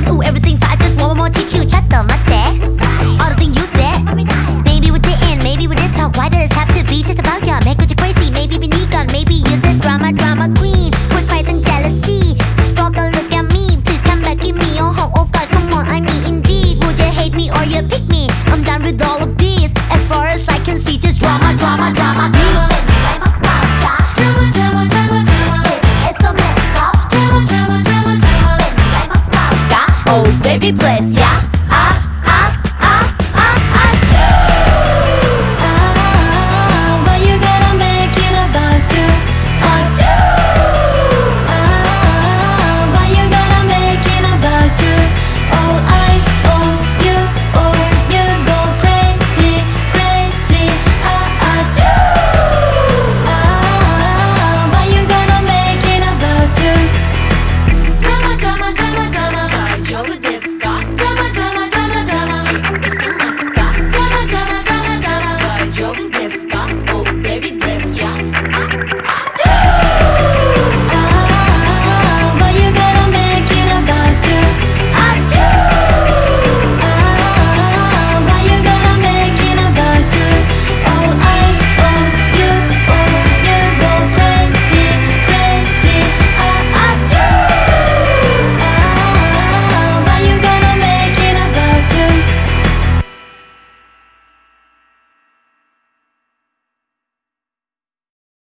this. Ooh, everything fine, just one more teach you. Chat the matte. All the things you said. Maybe we didn't, maybe we did talk. Why does it have to be just about ya? Make you crazy, maybe we need gun. Maybe you're just drama queen. Quick fight and jealousy. Struggle, look at me. Please come back, give me your hope. Oh gosh, come on, I mean indeed. Would you hate me or you pick me? I'm done with all of these. As far as I can see, just drama. It's so messed up. Oh, baby, bless ya.